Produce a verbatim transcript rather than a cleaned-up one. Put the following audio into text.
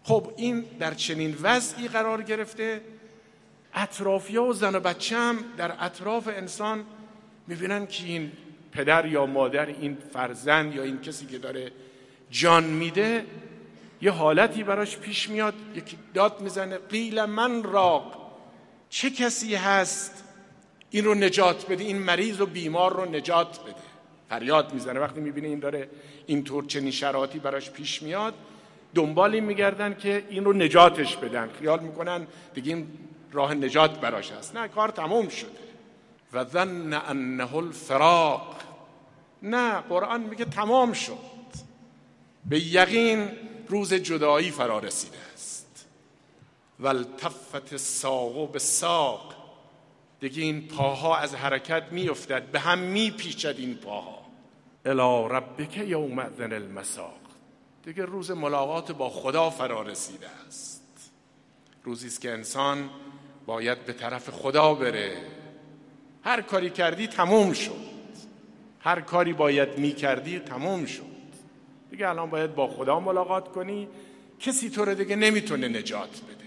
خب این در چنین وضعی قرار گرفته، اطرافی‌ها و زن و بچه هم در اطراف انسان میبینن که این پدر یا مادر، این فرزند یا این کسی که داره جان میده، یه حالتی براش پیش میاد، یکی داد میزنه قیل من راق، چه کسی هست این رو نجات بده، این مریض و بیمار رو نجات بده. فریاد میزنه وقتی میبینه این داره اینطور چنین شرایطی براش پیش میاد، دنبال این میگردن که این رو نجاتش بدن، خیال میکنن دیگه این راه نجات براش هست. نه، کار تموم شده. و ظن انه الفراق، نه، قرآن میگه تمام شد، به یقین روز جدایی فرا رسیده است. والتفت الساق بالساق، دیگه این پاها از حرکت میافتد، به هم میپیچد این پاها. الی ربک یومئذ المساق، دیگه روز ملاقات با خدا فرا رسیده است. روزی است که انسان باید به طرف خدا بره. هر کاری کردی تموم شد، هر کاری باید میکردی تموم شد، دیگه الان باید با خدا ملاقات کنی. کسی تو رو دیگه نمیتونه نجات بده.